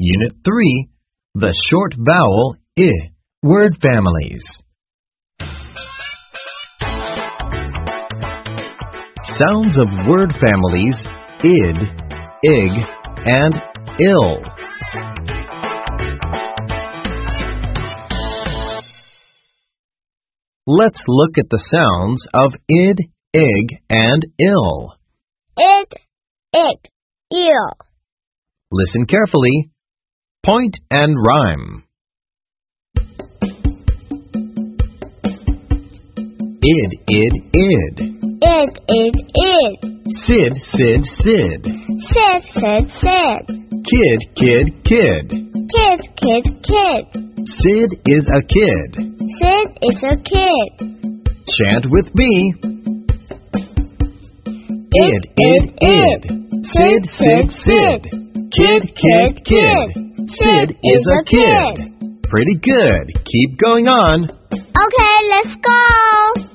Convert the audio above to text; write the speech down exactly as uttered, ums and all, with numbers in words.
Unit three, the short vowel I, word families. Sounds of word families id, ig, and ill. Let's look at the sounds of id, ig, and ill. Id, ig, ill. Listen carefully. Point and rhyme. Id, id, id. Id, id, id. Sid, sid, sid. Sid, sid, sid. Kid, kid, kid. Kid, kid, kid. Sid is a kid. Sid is a kid. Chant with me. Id, id, id. Sid, sid, sid. Kid, kid, kid. Sid is a kid. Pretty good. Keep going on. Okay, let's go.